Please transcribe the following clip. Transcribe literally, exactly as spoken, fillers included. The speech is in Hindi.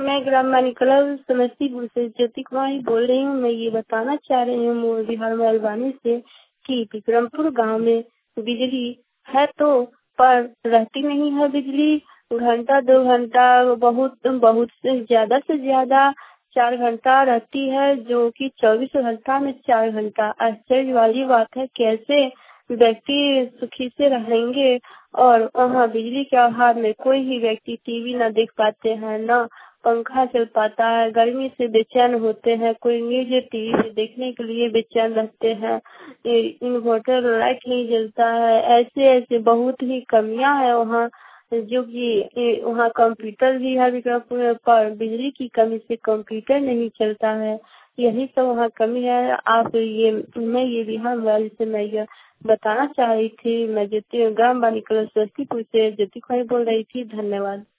मैं ग्राम मानिकला समस्तीपुर से ज्योति कुमारी बोल रही हूँ। मैं ये बताना चाह रही हूँ मोर बिहार मलबानी से कि विक्रमपुर गांव में बिजली है तो पर रहती नहीं है बिजली। घंटा दो घंटा बहुत बहुत से ज्यादा से ज्यादा चार घंटा रहती है, जो कि चौबीस घंटा में चार घंटा। आश्चर्य वाली बात है, कैसे व्यक्ति सुखी से रहेंगे। और वहाँ बिजली के अभाव में कोई ही व्यक्ति टीवी न देख पाते हैं, न पंखा चल पाता है। गर्मी से बेचैन होते हैं, कोई न्यूज टीवी देखने के लिए बेचैन रहते हैं। इन्वर्टर लाइट नहीं जलता है। ऐसे ऐसे बहुत ही कमियां है वहाँ, जो कि वहाँ कंप्यूटर भी है विक्रमपुर में, पर बिजली की कमी से कंप्यूटर नहीं चलता है। यही सब वहाँ कमी है। आप ये मैं ये बिहार वाली से मैं ये बताना चाह रही थी। मैं ज्योति ग्राम बानिकला समस्तीपुर से ज्योति कुमारी बोल रही थी। धन्यवाद।